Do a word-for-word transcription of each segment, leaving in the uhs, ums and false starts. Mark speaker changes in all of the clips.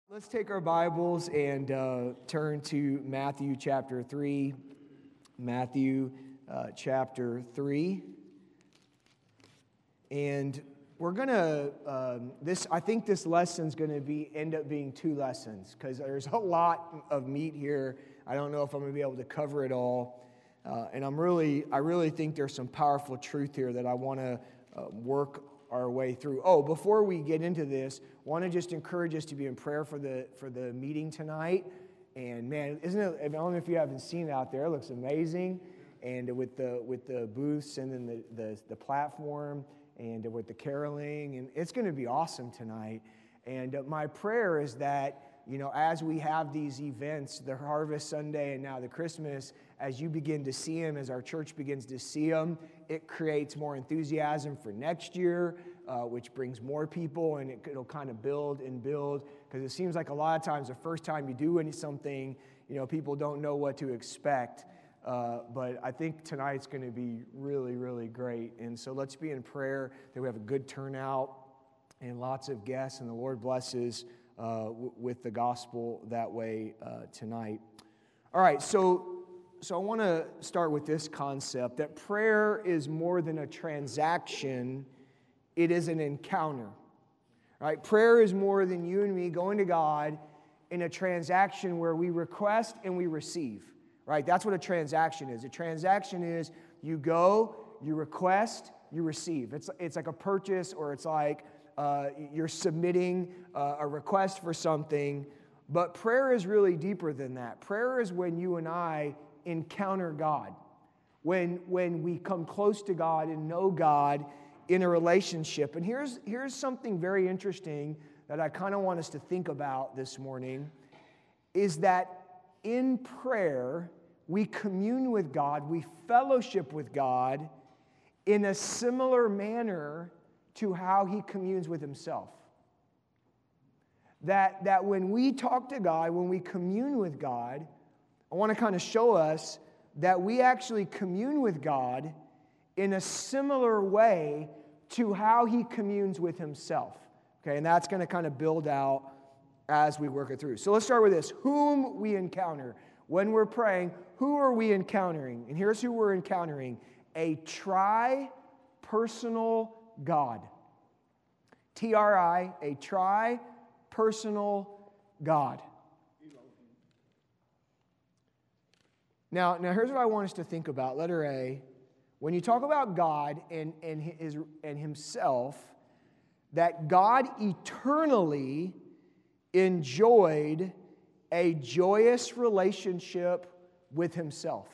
Speaker 1: Let's take our Bibles and uh, turn to Matthew chapter three. Matthew uh, chapter three. And we're going to, um, this. I think this lesson's going to be end up being two lessons because there's a lot of meat here. I don't know if I'm going to be able to cover it all. Uh, and I'm really, I really think there's some powerful truth here that I want to uh, work our way through. Oh, before we get into this, want to just encourage us to be in prayer for the for the meeting tonight. And man, isn't it? I don't know if you haven't seen it out there. It looks amazing, and with the with the booths and then the the, the platform and with the caroling, and it's going to be awesome tonight. And uh, my prayer is that, you know, as we have these events, the Harvest Sunday and now the Christmas, as you begin to see them, as our church begins to see them, it creates more enthusiasm for next year, uh, which brings more people, and it, it'll kind of build and build, because it seems like a lot of times the first time you do any something, you know, people don't know what to expect. Uh, but I think tonight's going to be really, really great. And so let's be in prayer that we have a good turnout and lots of guests, and the Lord blesses uh, w- with the gospel that way uh, tonight. All right, so so I want to start with this concept that prayer is more than a transaction; it is an encounter. Right? Prayer is more than you and me going to God in a transaction where we request and we receive. Right? That's what a transaction is. A transaction is you go, you request, you receive. It's it's like a purchase, or it's like Uh, you're submitting uh, a request for something, but prayer is really deeper than that. Prayer is when you and I encounter God, when when we come close to God and know God in a relationship. And here's here's something very interesting that I kind of want us to think about this morning, is that in prayer we commune with God, we fellowship with God in a similar manner to how He communes with Himself. That, that when we talk to God, when we commune with God, I want to kind of show us that we actually commune with God in a similar way to how He communes with Himself. Okay, and that's going to kind of build out as we work it through. So let's start with this. Whom we encounter. When we're praying, who are we encountering? And here's who we're encountering. A tri-personal God. T R I, a tri-personal God. Now, now here's what I want us to think about. Letter A. When you talk about God and, and, his, and Himself, that God eternally enjoyed a joyous relationship with Himself.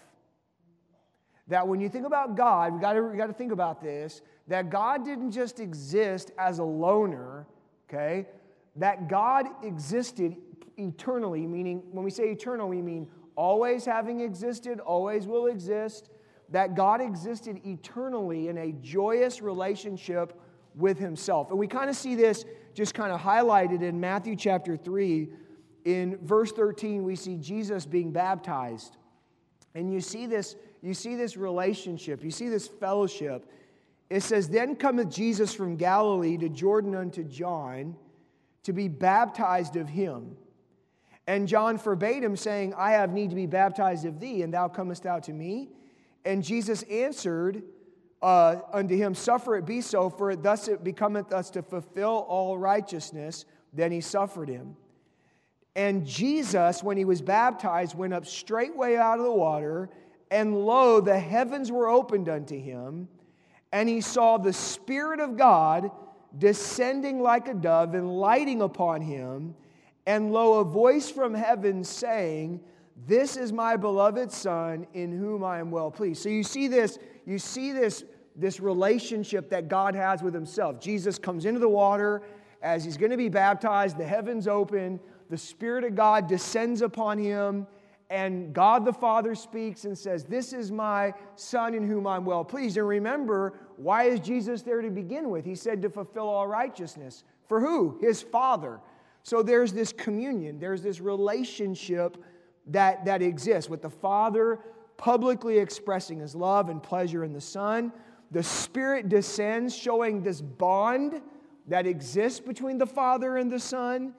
Speaker 1: That when you think about God, we got to we got to think about this, that God didn't just exist as a loner, okay? That God existed eternally, meaning when we say eternal, we mean always having existed, always will exist. That God existed eternally in a joyous relationship with Himself. And we kind of see this just kind of highlighted in Matthew chapter three. In verse thirteen, we see Jesus being baptized. And you see this You see this relationship. You see this fellowship. It says, "Then cometh Jesus from Galilee to Jordan unto John to be baptized of him. And John forbade him, saying, I have need to be baptized of thee, and thou comest thou to me? And Jesus answered uh, unto him, Suffer it be so, for thus it becometh us to fulfill all righteousness. Then he suffered him. And Jesus, when he was baptized, went up straightway out of the water, and lo, the heavens were opened unto him, and he saw the Spirit of God descending like a dove and lighting upon him. And lo, a voice from heaven saying, This is my beloved Son, in whom I am well pleased. So you see this, you see this, this relationship that God has with Himself. Jesus comes into the water as He's going to be baptized. The heavens open. The Spirit of God descends upon Him. And God the Father speaks and says, This is my Son in whom I'm well pleased. And remember, why is Jesus there to begin with? He said to fulfill all righteousness. For who? His Father. So there's this communion. There's this relationship that, that exists with the Father publicly expressing His love and pleasure in the Son. The Spirit descends, showing this bond that exists between the Father and the Son.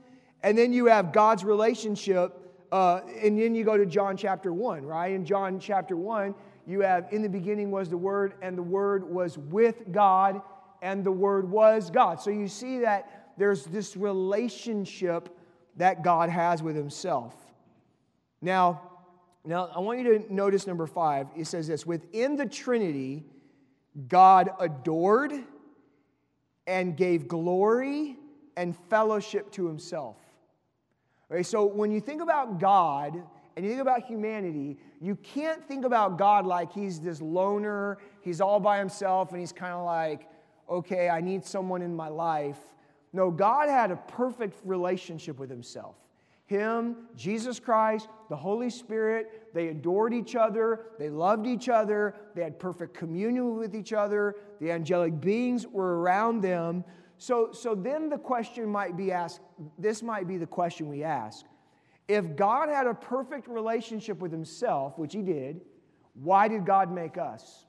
Speaker 1: And then you have God's relationship, uh, and then you go to John chapter one, right? In John chapter one, you have, in the beginning was the Word, and the Word was with God, and the Word was God. So you see that there's this relationship that God has with Himself. Now, now I want you to notice number five. It says this: within the Trinity, God adored and gave glory and fellowship to Himself. Okay, so when you think about God and you think about humanity, you can't think about God like He's this loner, He's all by Himself, and He's kind of like, okay, I need someone in my life. No, God had a perfect relationship with Himself. Him, Jesus Christ, the Holy Spirit, they adored each other, they loved each other, they had perfect communion with each other, the angelic beings were around them. So, so then the question might be asked, this might be the question we ask. If God had a perfect relationship with Himself, which He did, why did God make us?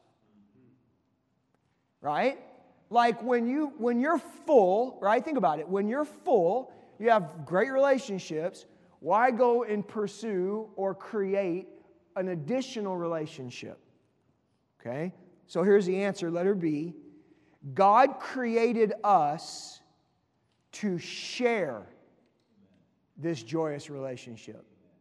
Speaker 1: Right? Like when, you, when you're full, right? Think about it. When you're full, you have great relationships. Why go and pursue or create an additional relationship? Okay? So here's the answer, letter B. God created us to share this joyous relationship.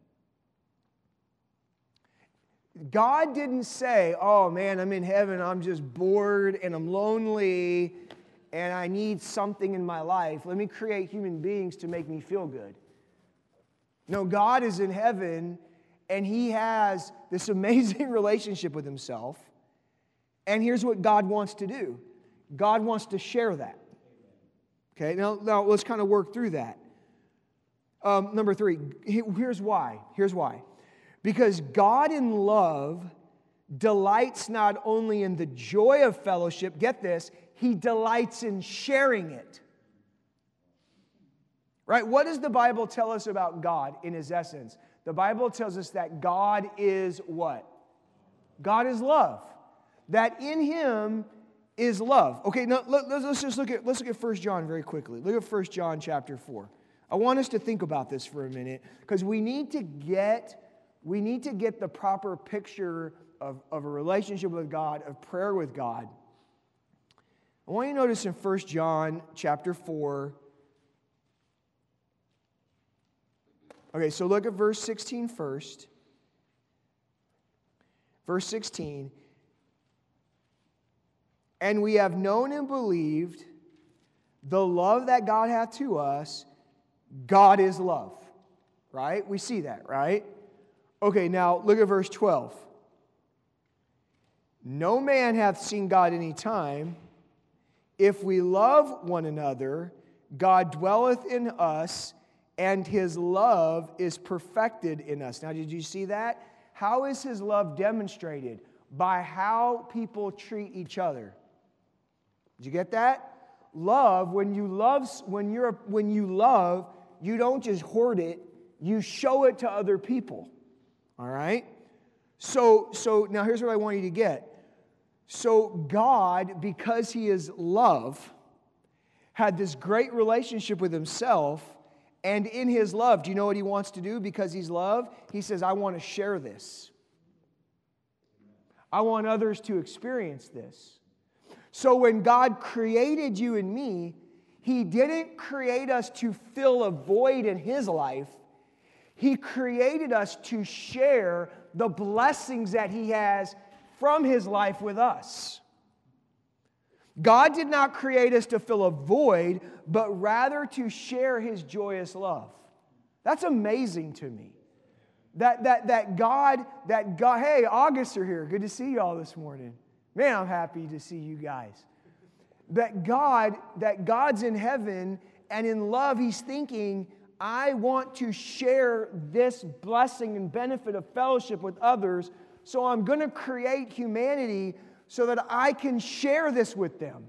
Speaker 1: God didn't say, oh man, I'm in heaven, I'm just bored and I'm lonely and I need something in my life. Let me create human beings to make me feel good. No, God is in heaven and He has this amazing relationship with Himself. And here's what God wants to do. God wants to share that. Okay, now, now let's kind of work through that. Um, number three, here's why. Here's why. Because God in love delights not only in the joy of fellowship, get this, He delights in sharing it. Right? What does the Bible tell us about God in His essence? The Bible tells us that God is what? God is love. That in Him is love. Okay, now let, let's just look at let's look at First John very quickly. Look at First John chapter four. I want us to think about this for a minute because we need to get we need to get the proper picture of, of a relationship with God, of prayer with God. I want you to notice in First John chapter four. Okay, so look at verse sixteen first. Verse sixteen. And we have known and believed the love that God hath to us. God is love. Right? We see that, right? Okay, now look at verse twelve. No man hath seen God any time. If we love one another, God dwelleth in us, and His love is perfected in us. Now, did you see that? How is His love demonstrated? By how people treat each other. Did you get that? Love, when you love, when you're when you love, you don't just hoard it, you show it to other people. All right? So, so now here's what I want you to get. So God, because He is love, had this great relationship with Himself, and in His love, do you know what He wants to do because He's love? He says, I want to share this. I want others to experience this. So when God created you and me, He didn't create us to fill a void in His life. He created us to share the blessings that He has from His life with us. God did not create us to fill a void, but rather to share His joyous love. That's amazing to me. That, that, that God, that God, hey, August are here. Good to see you all this morning. Man, I'm happy to see you guys. That God, that God's in heaven, and in love He's thinking, I want to share this blessing and benefit of fellowship with others, so I'm going to create humanity so that I can share this with them.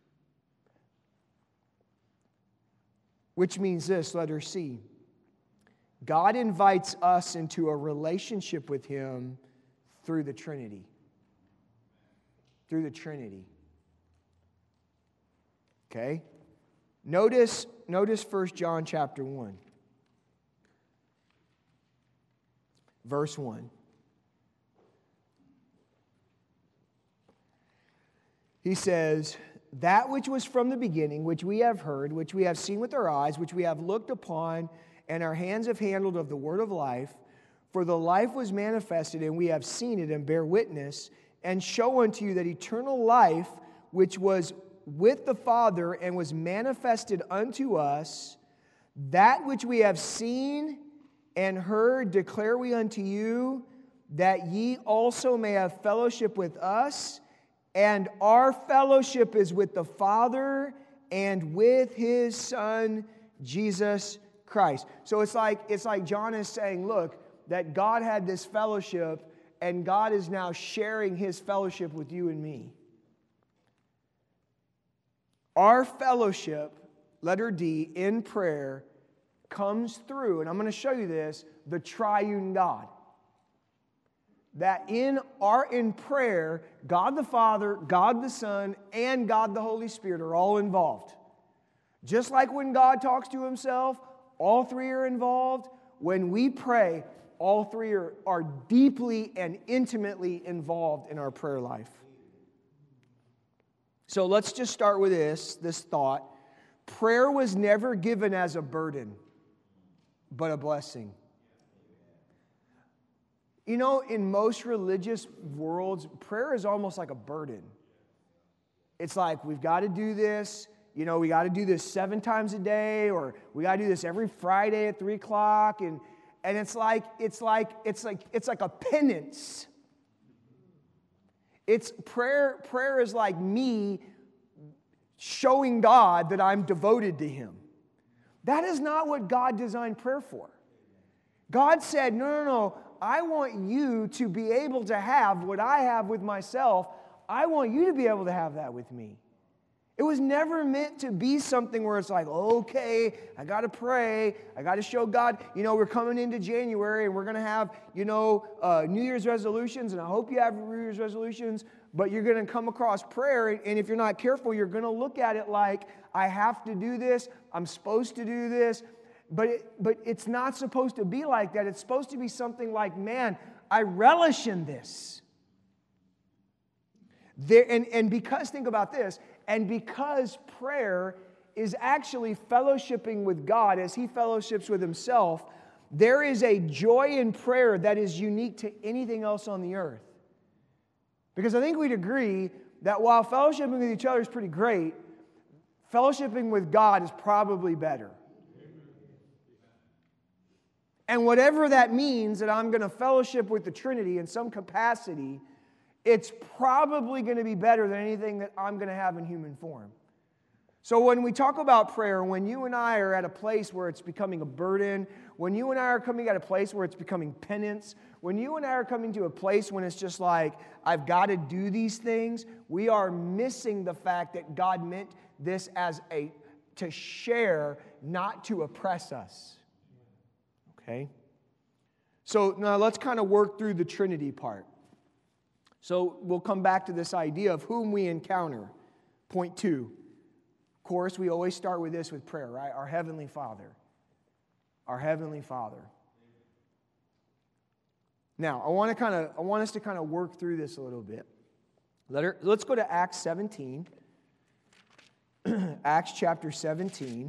Speaker 1: Which means this, letter C. God invites us into a relationship with Him through the Trinity. Through the Trinity. Okay? Notice, notice First John chapter one. verse one. He says, that which was from the beginning, which we have heard, which we have seen with our eyes, which we have looked upon, and our hands have handled of the word of life. For the life was manifested, and we have seen it, and bear witness, and show unto you that eternal life, which was with the Father, and was manifested unto us, that which we have seen and heard declare we unto you, that ye also may have fellowship with us. And our fellowship is with the Father and with His Son, Jesus Christ. So it's like, it's like John is saying, look, that God had this fellowship, and God is now sharing His fellowship with you and me. Our fellowship, letter D, in prayer, comes through, and I'm going to show you this, the triune God. That in our in prayer, God the Father, God the Son, and God the Holy Spirit are all involved. Just like when God talks to Himself, all three are involved. When we pray, all three are, are deeply and intimately involved in our prayer life. So let's just start with this, this thought. Prayer was never given as a burden, but a blessing. You know, in most religious worlds, prayer is almost like a burden. It's like, we've got to do this, you know, we got to do this seven times a day, or we got to do this every Friday at three o'clock, and, and it's like, it's like, it's like, it's like a penance. It's prayer, prayer is like me showing God that I'm devoted to Him. That is not what God designed prayer for. God said, no, no, no, I want you to be able to have what I have with myself. I want you to be able to have that with me. It was never meant to be something where it's like, okay, I got to pray. I got to show God, you know, we're coming into January and we're going to have, you know, uh, New Year's resolutions. And I hope you have New Year's resolutions, but you're going to come across prayer. And if you're not careful, you're going to look at it like, I have to do this. I'm supposed to do this. But, it, but it's not supposed to be like that. It's supposed to be something like, man, I relish in this. There, and, and because, think about this, and because prayer is actually fellowshipping with God as He fellowships with Himself, there is a joy in prayer that is unique to anything else on the earth. Because I think we'd agree that while fellowshipping with each other is pretty great, fellowshipping with God is probably better. And whatever that means, that I'm going to fellowship with the Trinity in some capacity, it's probably going to be better than anything that I'm going to have in human form. So when we talk about prayer, when you and I are at a place where it's becoming a burden, when you and I are coming at a place where it's becoming penance, when you and I are coming to a place when it's just like, I've got to do these things, we are missing the fact that God meant this as a, to share, not to oppress us. Okay? So now let's kind of work through the Trinity part. So we'll come back to this idea of whom we encounter. Point two. Of course, we always start with this with prayer, right? Our Heavenly Father. Our Heavenly Father. Now, I want to kind of I want us to kind of work through this a little bit. Let her, let's go to Acts seventeen. Acts chapter seventeen.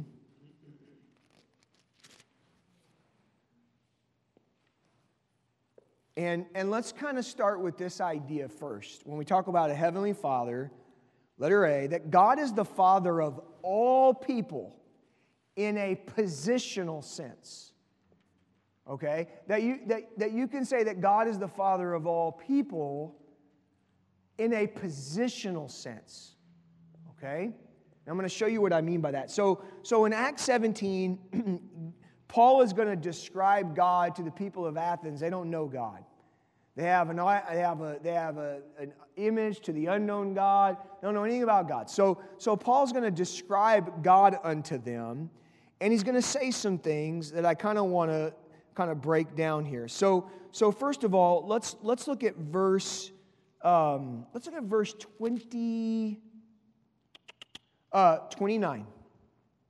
Speaker 1: And, and let's kind of start with this idea first. When we talk about a Heavenly Father, letter A, that God is the Father of all people in a positional sense. Okay? That you, that, that you can say that God is the Father of all people in a positional sense. Okay? And I'm going to show you what I mean by that. So, so in Acts seventeen, Paul is going to describe God to the people of Athens. They don't know God. They have an, they have a, they have a, an image to the unknown God. They don't know anything about God. So, so Paul's going to describe God unto them, and he's going to say some things that I kind of want to kind of break down here. So, so first of all, let's let's look at verse. Um, let's look at verse twenty, uh, twenty-nine.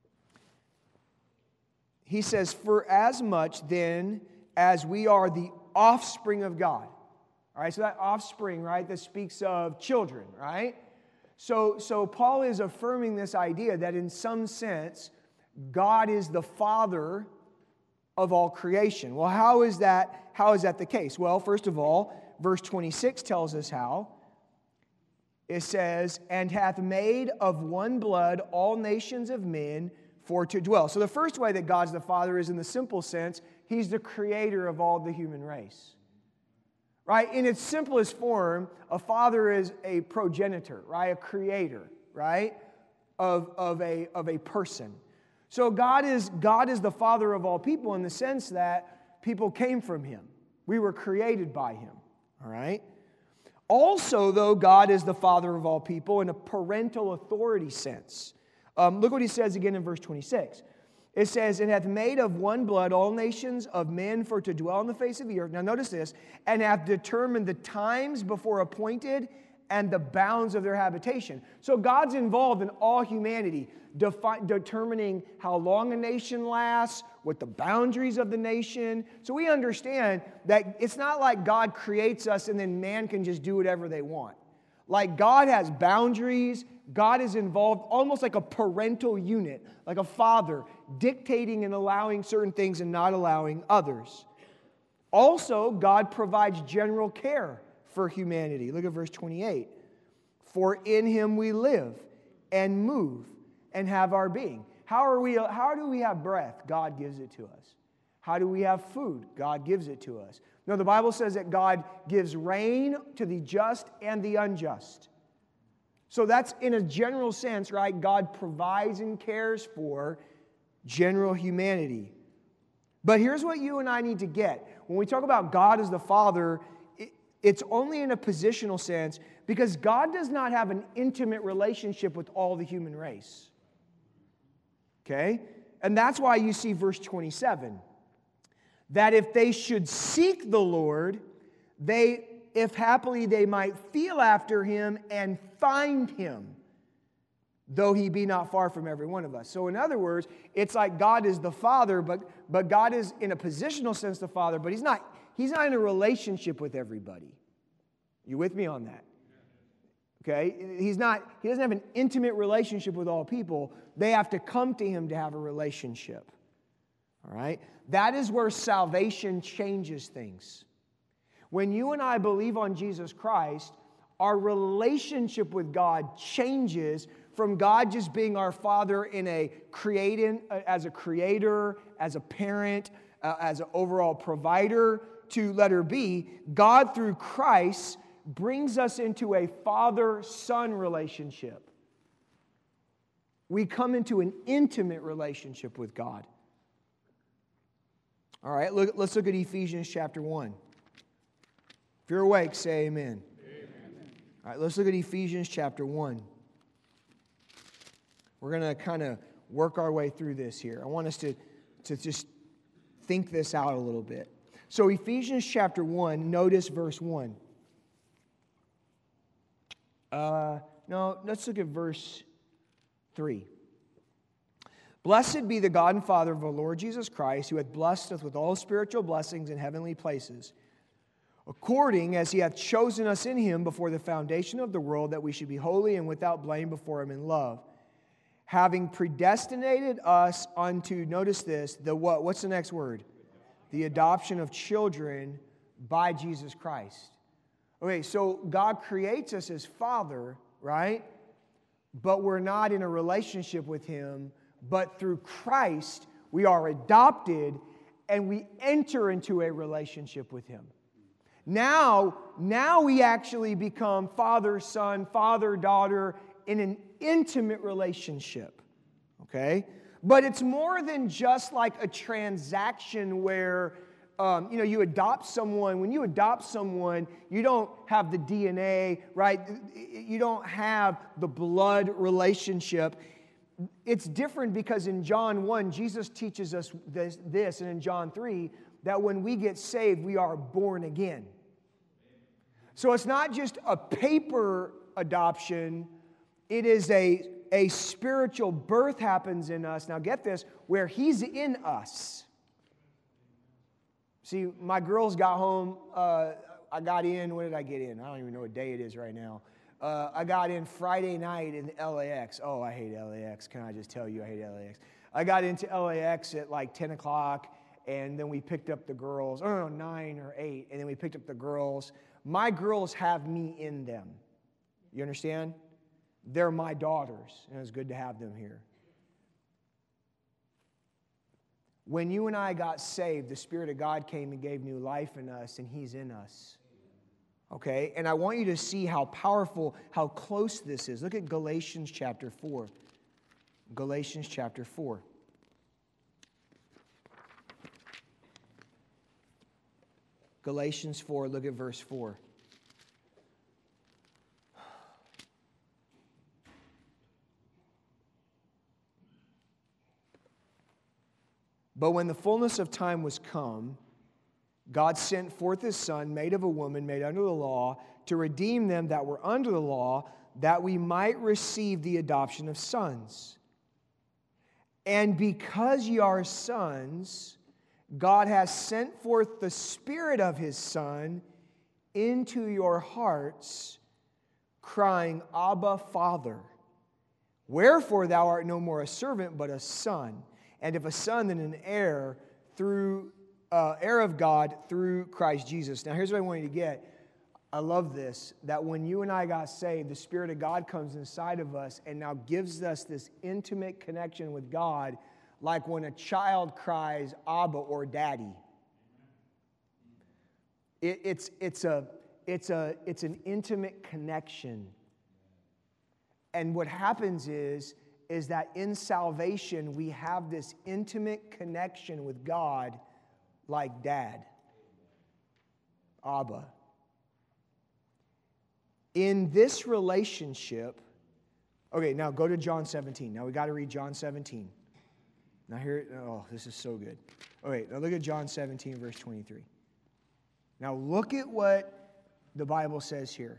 Speaker 1: He says, "For as much then as we are the offspring of God. All right, so that offspring, right, that speaks of children, right? So, so Paul is affirming this idea that in some sense, God is the father of all creation. Well, how is that, how is that the case? Well, first of all, verse twenty-six tells us how. It says, and hath made of one blood all nations of men for to dwell. So the first way that God's the Father is in the simple sense, He's the creator of all the human race. Right? In its simplest form, a father is a progenitor, right? A creator, right? Of, of, a, of a person. So God is, God is the Father of all people in the sense that people came from Him. We were created by Him. All right? Also, though, God is the Father of all people in a parental authority sense. Um, look what He says again in verse twenty-six. It says, and hath made of one blood all nations of men for to dwell on the face of the earth. Now notice this. And hath determined the times before appointed and the bounds of their habitation. So God's involved in all humanity, defi- determining how long a nation lasts, what the boundaries of the nation. So we understand that it's not like God creates us and then man can just do whatever they want. Like God has boundaries. God is involved almost like a parental unit, like a father, dictating and allowing certain things and not allowing others. Also, God provides general care for humanity. Look at verse twenty-eight. For in Him we live and move and have our being. How are we? How do we have breath? God gives it to us. How do we have food? God gives it to us. No, the Bible says that God gives rain to the just and the unjust. So that's in a general sense, right? God provides and cares for general humanity. But here's what you and I need to get. When we talk about God as the Father, it, it's only in a positional sense because God does not have an intimate relationship with all the human race. Okay? And that's why you see verse twenty-seven. That if they should seek the Lord, they, if happily they might feel after Him and find Him, though He be not far from every one of us. So in other words, it's like God is the Father, but, but God is in a positional sense the Father, but He's not, He's not in a relationship with everybody. You with me on that? Okay? He's not, He doesn't have an intimate relationship with all people. They have to come to Him to have a relationship. All right? That is where salvation changes things. When you and I believe on Jesus Christ, our relationship with God changes from God just being our Father in a creating, as a creator, as a parent, uh, as an overall provider, to letter B, God through Christ brings us into a father-son relationship. We come into an intimate relationship with God. All right, look, let's look at Ephesians chapter one. If you're awake, say amen. Amen. All right, let's look at Ephesians chapter one. We're going to kind of work our way through this here. I want us to, to just think this out a little bit. So Ephesians chapter one, notice verse one. Uh, no, let's look at verse three. Blessed be the God and Father of our Lord Jesus Christ, who hath blessed us with all spiritual blessings in heavenly places, according as He hath chosen us in Him before the foundation of the world, that we should be holy and without blame before Him in love, having predestinated us unto, notice this, the what? What's the next word? The adoption of children by Jesus Christ. Okay, so God creates us as Father, right? But we're not in a relationship with Him. But through Christ, we are adopted and we enter into a relationship with Him. Now, now we actually become father, son, father, daughter in an intimate relationship. Okay? But it's more than just like a transaction where, um, you know, you adopt someone. When you adopt someone, you don't have the D N A, right? You don't have the blood relationship. It's different because in John one, Jesus teaches us this, this, and in John three, that when we get saved, we are born again. So it's not just a paper adoption, it is a, a spiritual birth happens in us. Now get this, where He's in us. See, my girls got home. Uh, I got in. When did I get in? I don't even know what day it is right now. Uh, I got in Friday night in L A X. Oh, I hate L A X. Can I just tell you I hate L A X? I got into L A X at like ten o'clock, and then we picked up the girls. Oh, no, nine or eight, and then we picked up the girls. My girls have me in them. You understand? They're my daughters, and it's good to have them here. When you and I got saved, the Spirit of God came and gave new life in us, and He's in us. Okay? And I want you to see how powerful, how close this is. Look at Galatians chapter four. Galatians chapter four. Galatians four, look at verse four. But when the fullness of time was come, God sent forth His Son, made of a woman, made under the law, to redeem them that were under the law, that we might receive the adoption of sons. And because ye are sons, God has sent forth the Spirit of His Son into your hearts, crying, Abba, Father. Wherefore thou art no more a servant, but a son. And if a son, then an heir through uh, heir of God through Christ Jesus. Now, here's what I want you to get. I love this, that when you and I got saved, the Spirit of God comes inside of us and now gives us this intimate connection with God, like when a child cries Abba or Daddy. It, it's it's a it's a it's an intimate connection. And what happens is. is that in salvation, we have this intimate connection with God like Dad, Abba. In this relationship, okay, now go to John seventeen. Now we got to read John seventeen. Now here, oh, this is so good. Okay, now look at John seventeen, verse twenty-three. Now look at what the Bible says here.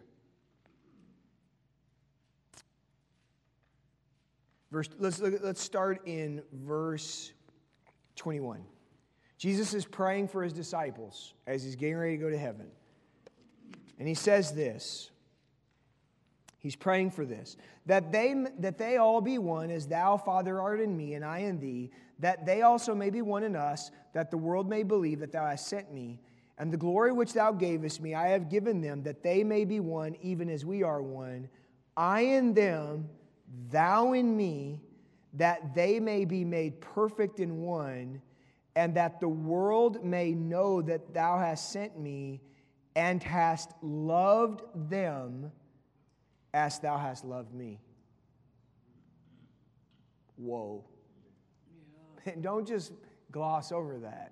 Speaker 1: Verse, let's, look, let's start in verse twenty-one. Jesus is praying for His disciples as He's getting ready to go to heaven. And He says this. He's praying for this. That they, that they all be one, as Thou, Father, art in me, and I in Thee, that they also may be one in us, that the world may believe that Thou hast sent me. And the glory which Thou gavest me, I have given them, that they may be one, even as we are one. I in them, Thou in me, that they may be made perfect in one, and that the world may know that Thou hast sent me, and hast loved them as Thou hast loved me. Whoa. Yeah. Don't just gloss over that.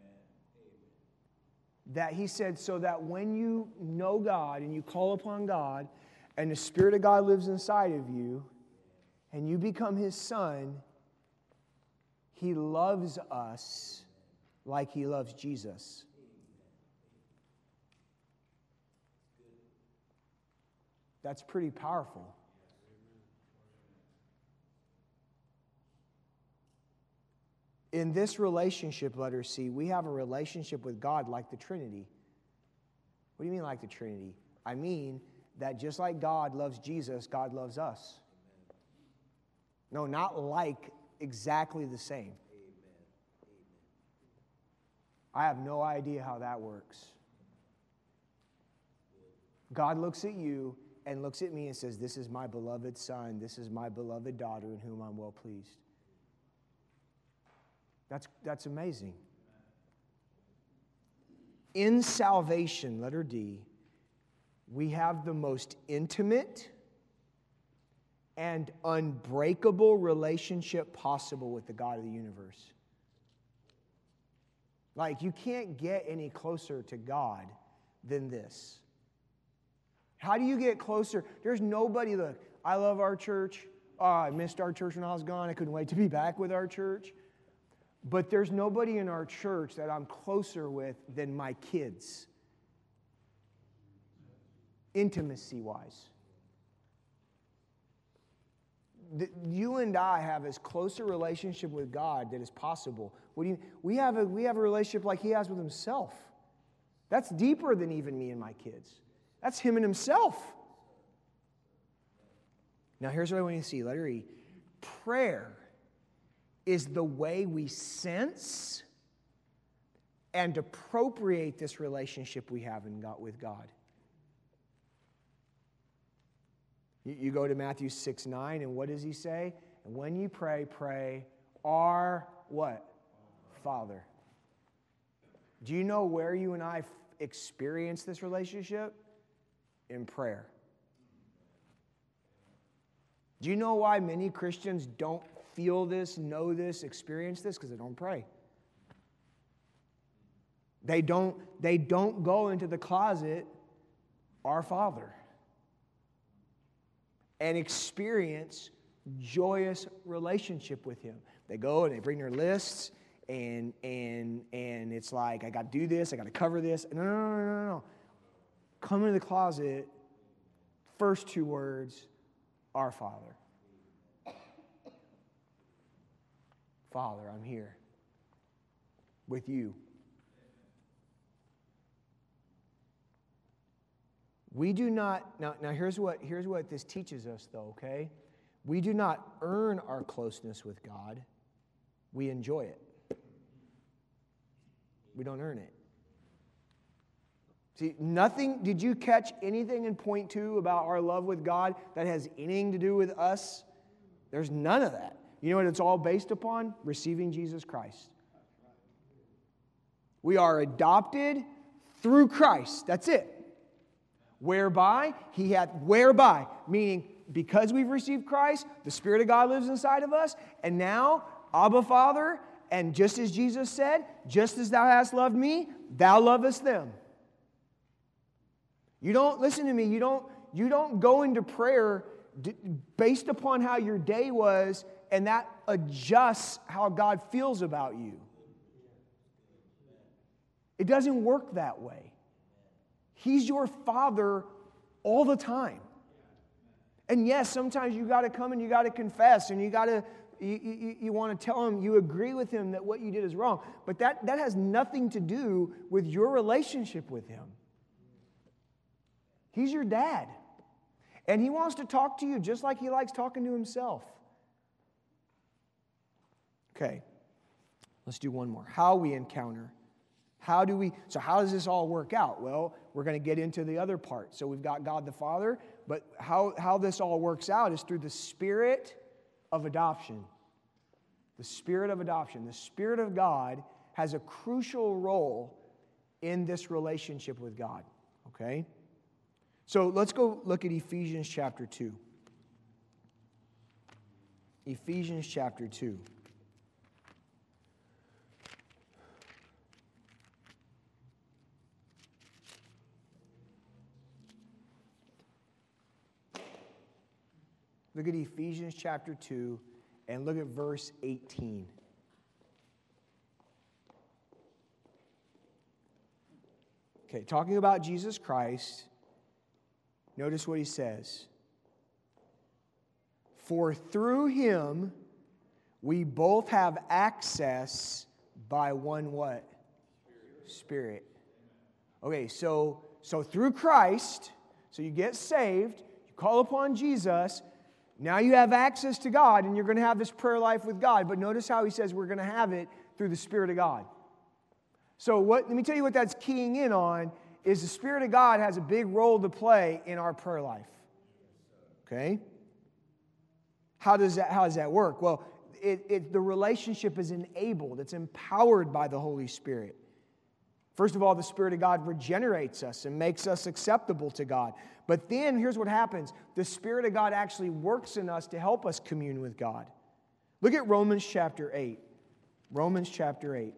Speaker 1: That He said, so that when you know God and you call upon God, and the Spirit of God lives inside of you, and you become His son, He loves us like He loves Jesus. That's pretty powerful. In this relationship, letter C, we have a relationship with God like the Trinity. What do you mean like the Trinity? I mean that just like God loves Jesus, God loves us. No, not like, exactly the same. I have no idea how that works. God looks at you and looks at me and says, this is my beloved son, this is my beloved daughter in whom I'm well pleased. That's, that's amazing. In salvation, letter D, we have the most intimate and unbreakable relationship possible with the God of the universe. Like, you can't get any closer to God than this. How do you get closer? There's nobody, look, I love our church. Oh, I missed our church when I was gone. I couldn't wait to be back with our church. But there's nobody in our church that I'm closer with than my kids, intimacy-wise. th- you and I have as close a relationship with God that is possible. What do you, we, have a, we have a relationship like He has with Himself. That's deeper than even me and my kids. That's Him and Himself. Now, here's what I want you to see. Letter E. Prayer is the way we sense and appropriate this relationship we have in God, with God. You, you go to Matthew six nine, and what does He say? And when you pray, pray, our what? Father. Do you know where you and I f- experience this relationship? In prayer. Do you know why many Christians don't feel this, know this, experience this? Because they don't pray. They don't, they don't go into the closet, our Father, and experience joyous relationship with Him. They go and they bring their lists, and and and it's like, I got to do this, I got to cover this. No, no, no, no, no. Come into the closet, first two words, our Father. Father, I'm here with you. We do not, now, now here's what, here's what this teaches us though, okay? We do not earn our closeness with God. We enjoy it. We don't earn it. See, nothing, did you catch anything in point two about our love with God that has anything to do with us? There's none of that. You know what it's all based upon? Receiving Jesus Christ. We are adopted through Christ. That's it. Whereby He hath, whereby, meaning because we've received Christ, the Spirit of God lives inside of us, and now, Abba Father, and just as Jesus said, just as thou hast loved me, thou lovest them. You don't, listen to me, you don't, you don't go into prayer d- based upon how your day was, and that adjusts how God feels about you. It doesn't work that way. He's your Father all the time. And yes, sometimes you got to come and you got to confess, and you got to, you, you, you want to tell Him you agree with Him that what you did is wrong. But that, that has nothing to do with your relationship with Him. He's your dad. And He wants to talk to you just like He likes talking to Himself. Okay, let's do one more. How we encounter. How do we, so how does this all work out? Well, we're going to get into the other part. So we've got God the Father, but how, how this all works out is through the Spirit of adoption. The Spirit of adoption. The Spirit of God has a crucial role in this relationship with God. Okay? So let's go look at Ephesians chapter two. Ephesians chapter two. Look at Ephesians chapter two and look at verse eighteen. Okay, talking about Jesus Christ, notice what he says. For through Him we both have access by one what? Spirit. Spirit. Okay, so, so through Christ, so you get saved, you call upon Jesus. Now you have access to God, and you're going to have this prayer life with God. But notice how he says we're going to have it through the Spirit of God. So what, let me tell you what that's keying in on is the Spirit of God has a big role to play in our prayer life. Okay? How does that, how does that work? Well, it, it, the relationship is enabled. It's empowered by the Holy Spirit. First of all, the Spirit of God regenerates us and makes us acceptable to God. But then, here's what happens. The Spirit of God actually works in us to help us commune with God. Look at Romans chapter eight. Romans chapter eight.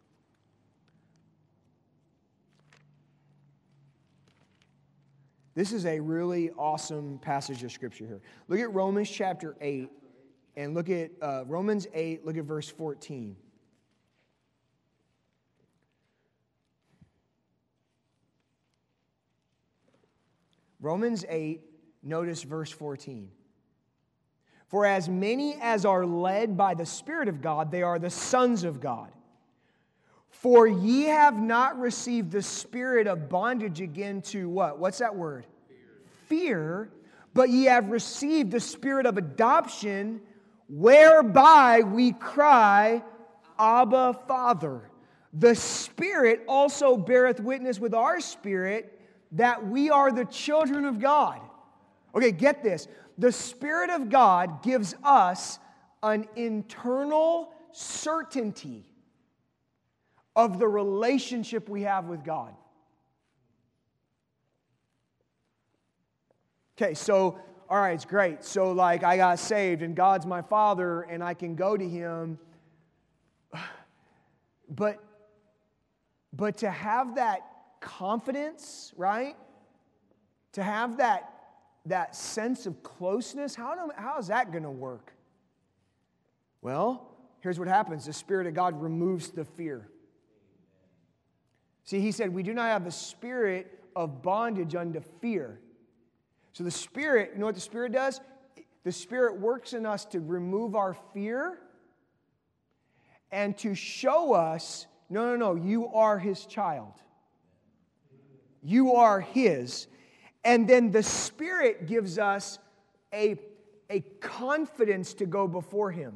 Speaker 1: This is a really awesome passage of Scripture here. Look at Romans chapter eight, and look at uh, Romans eight, look at verse fourteen. Romans eight, notice verse fourteen. For as many as are led by the Spirit of God, they are the sons of God. For ye have not received the spirit of bondage again to what? What's that word? Fear. Fear, but ye have received the spirit of adoption, whereby we cry, Abba, Father. The Spirit also beareth witness with our spirit that we are the children of God. Okay, get this. The Spirit of God gives us an internal certainty of the relationship we have with God. Okay, so, all right, it's great. So, like, I got saved, and God's my Father, and I can go to Him. But, but to have that confidence, right? To have that, that sense of closeness, how, do, how is that going to work? Well, here's what happens. The Spirit of God removes the fear. See, He said, we do not have the spirit of bondage unto fear. So the Spirit, you know what the Spirit does? The Spirit works in us to remove our fear and to show us, no, no, no, you are His child. You are His. And then the Spirit gives us a, a confidence to go before Him.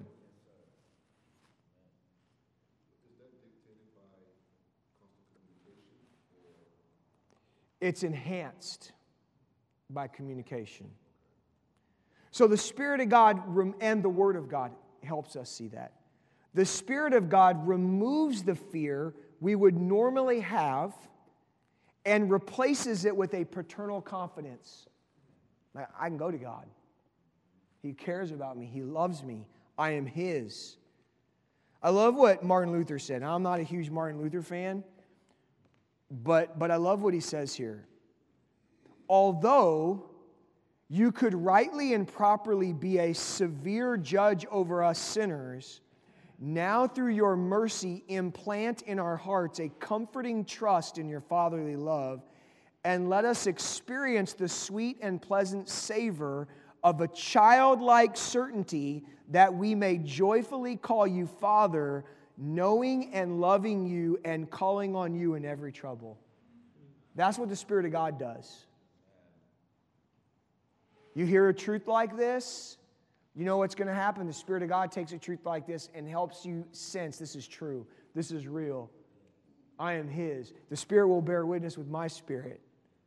Speaker 1: It's enhanced by communication. So the Spirit of God and the Word of God helps us see that. The Spirit of God removes the fear we would normally have and replaces it with a paternal confidence. I can go to God. He cares about me. He loves me. I am His. I love what Martin Luther said. Now, I'm not a huge Martin Luther fan, but, but I love what he says here. Although you could rightly and properly be a severe judge over us sinners, now through your mercy implant in our hearts a comforting trust in your fatherly love, and let us experience the sweet and pleasant savor of a childlike certainty that we may joyfully call you Father, knowing and loving you and calling on you in every trouble. That's what the Spirit of God does. You hear a truth like this, you know what's going to happen. The Spirit of God takes a truth like this and helps you sense this is true. This is real. I am His. The Spirit will bear witness with my spirit.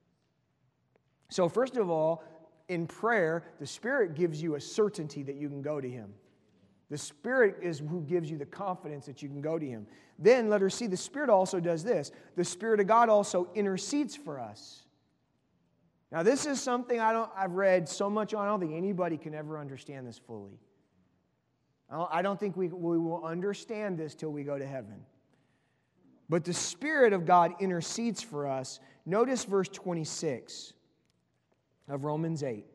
Speaker 1: So first of all, in prayer, the Spirit gives you a certainty that you can go to Him. The Spirit is who gives you the confidence that you can go to Him. Then let her see the Spirit also does this. The Spirit of God also intercedes for us. Now, this is something I don't, I've read so much on. I don't think anybody can ever understand this fully. I don't, I don't think we, we will understand this till we go to heaven. But the Spirit of God intercedes for us. Notice verse twenty-six of Romans eight.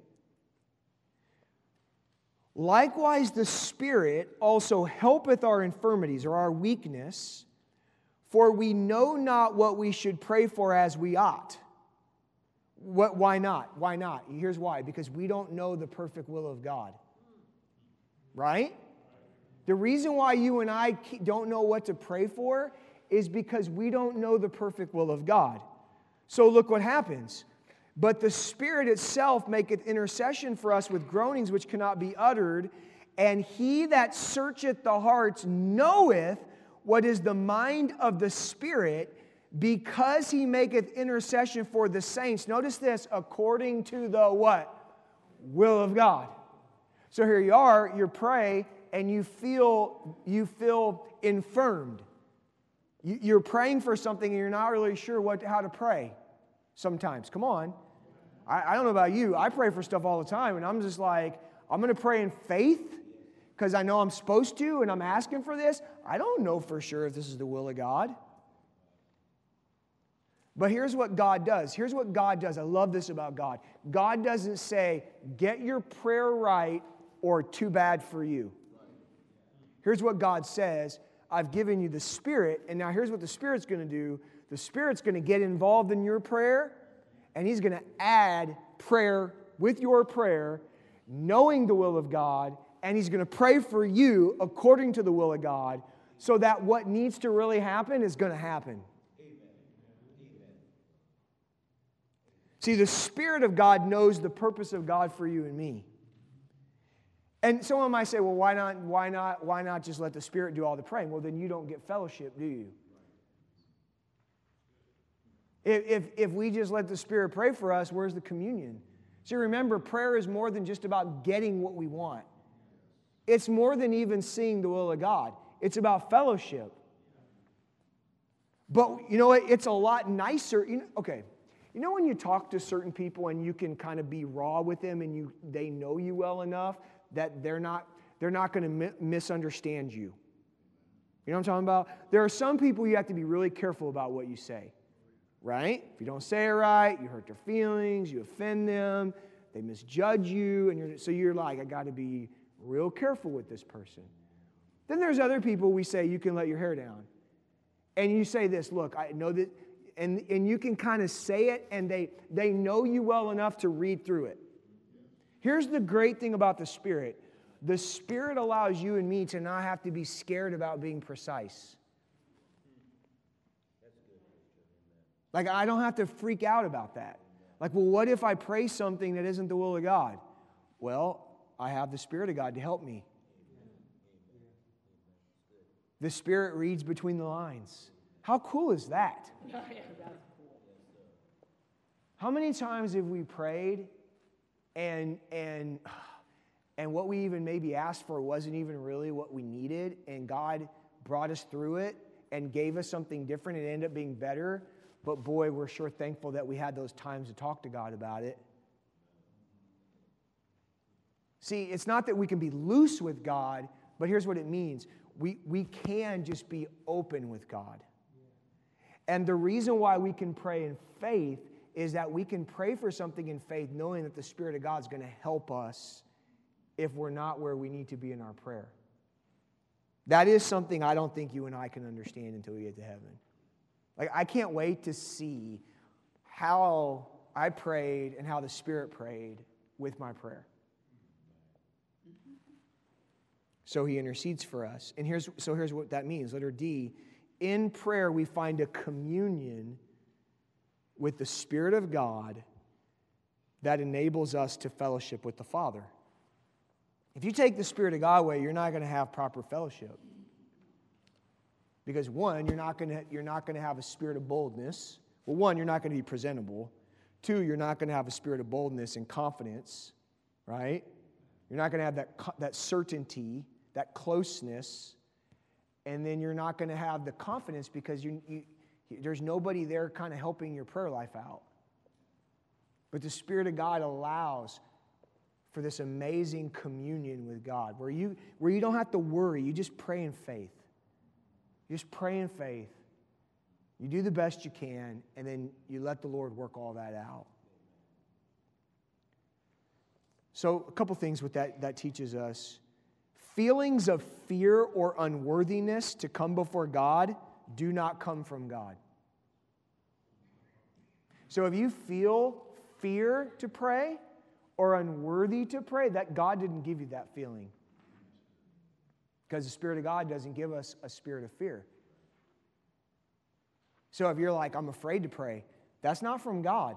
Speaker 1: Likewise, the Spirit also helpeth our infirmities, or our weakness, for we know not what we should pray for as we ought. What, why not? Why not? Here's why. Because we don't know the perfect will of God. Right? The reason why you and I don't know what to pray for is because we don't know the perfect will of God. So look what happens. But the Spirit itself maketh intercession for us with groanings which cannot be uttered, and He that searcheth the hearts knoweth what is the mind of the Spirit, because He maketh intercession for the saints. Notice this, according to the what? Will of God. So here you are, you pray, and you feel, you feel infirmed. You're praying for something and you're not really sure what, how to pray sometimes. Come on. I, I don't know about you. I pray for stuff all the time, and I'm just like, I'm going to pray in faith because I know I'm supposed to, and I'm asking for this. I don't know for sure if this is the will of God. But here's what God does. Here's what God does. I love this about God. God doesn't say, get your prayer right or too bad for you. Here's what God says. I've given you the Spirit, and now here's what the Spirit's going to do. The Spirit's going to get involved in your prayer, and He's going to add prayer with your prayer, knowing the will of God, and He's going to pray for you according to the will of God, so that what needs to really happen is going to happen. Amen. Amen. See, the Spirit of God knows the purpose of God for you and me. And someone might say, well, why not, why not, why not just let the Spirit do all the praying? Well, then you don't get fellowship, do you? If, if, if we just let the Spirit pray for us, where's the communion? See, remember, prayer is more than just about getting what we want. It's more than even seeing the will of God. It's about fellowship. But you know what? It's a lot nicer. You know, okay, you know when you talk to certain people and you can kind of be raw with them and you they know you well enough that they're not they're not going to mi- misunderstand you. You know what I'm talking about? There are some people you have to be really careful about what you say, right? If you don't say it right, you hurt their feelings, you offend them, they misjudge you, and you're, so you're like, I got to be real careful with this person. Then there's other people we say, you can let your hair down. And you say this, look, I know that, and, and you can kind of say it, and they, they know you well enough to read through it. Here's the great thing about the Spirit. The Spirit allows you and me to not have to be scared about being precise. Like, I don't have to freak out about that. Like, well, what if I pray something that isn't the will of God? Well, I have the Spirit of God to help me. The Spirit reads between the lines. How cool is that? How many times have we prayed and and and what we even maybe asked for wasn't even really what we needed, and God brought us through it and gave us something different and it ended up being better? But boy, we're sure thankful that we had those times to talk to God about it. See, it's not that we can be loose with God, but here's what it means. We, we can just be open with God. And the reason why we can pray in faith is that we can pray for something in faith knowing that the Spirit of God is going to help us if we're not where we need to be in our prayer. That is something I don't think you and I can understand until we get to heaven. Like, I can't wait to see how I prayed and how the Spirit prayed with my prayer. So He intercedes for us. And here's so here's what that means. Letter D, in prayer we find a communion with the Spirit of God that enables us to fellowship with the Father. If you take the Spirit of God away, you're not going to have proper fellowship. Because one, you're not going to you're not going to have a spirit of boldness. Well, one, you're not going to be presentable. Two, you're not going to have a spirit of boldness and confidence, right? You're not going to have that, that certainty, that closeness, and then you're not going to have the confidence because you, you, there's nobody there kind of helping your prayer life out. But the Spirit of God allows for this amazing communion with God where you, where you don't have to worry. You just pray in faith. You just pray in faith. You do the best you can, and then you let the Lord work all that out. So a couple things with that that teaches us. Feelings of fear or unworthiness to come before God do not come from God. So if you feel fear to pray or unworthy to pray, that God didn't give you that feeling. Because the Spirit of God doesn't give us a spirit of fear. So if you're like, I'm afraid to pray, that's not from God.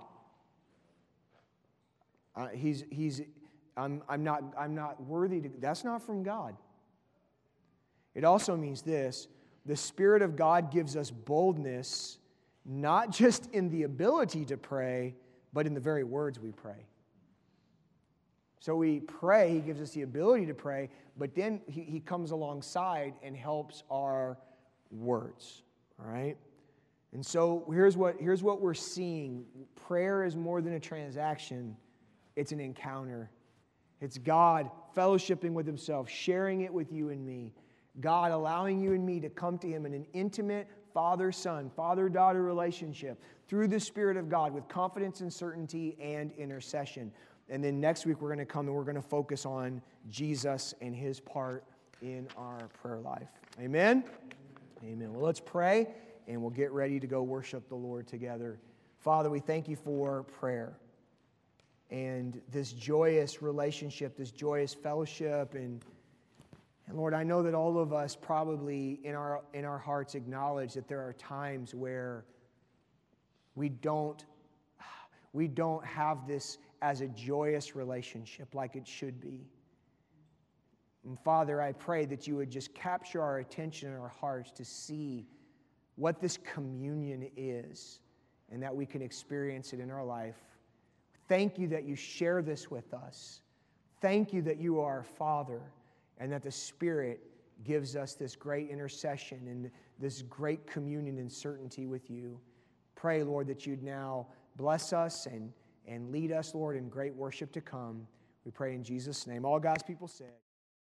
Speaker 1: Uh, he's he's I'm I'm not I'm not worthy to. That's not from God. It also means this: the Spirit of God gives us boldness, not just in the ability to pray, but in the very words we pray. So we pray, He gives us the ability to pray, but then He, he comes alongside and helps our words. All right? And so here's what, here's what we're seeing. Prayer is more than a transaction. It's an encounter. It's God fellowshipping with Himself, sharing it with you and me. God allowing you and me to come to Him in an intimate father-son, father-daughter relationship through the Spirit of God with confidence and certainty and intercession. And then next week we're going to come and we're going to focus on Jesus and His part in our prayer life. Amen? Amen. Well, let's pray and we'll get ready to go worship the Lord together. Father, we thank You for prayer and this joyous relationship, this joyous fellowship, and And Lord, I know that all of us probably in our, in our hearts acknowledge that there are times where we don't, we don't have this as a joyous relationship like it should be. And Father, I pray that you would just capture our attention and our hearts to see what this communion is and that we can experience it in our life. Thank you that you share this with us. Thank you that you are our Father and that the Spirit gives us this great intercession and this great communion and certainty with you. Pray, Lord, that you'd now bless us and, and lead us, Lord, in great worship to come. We pray in Jesus' name. All God's people said.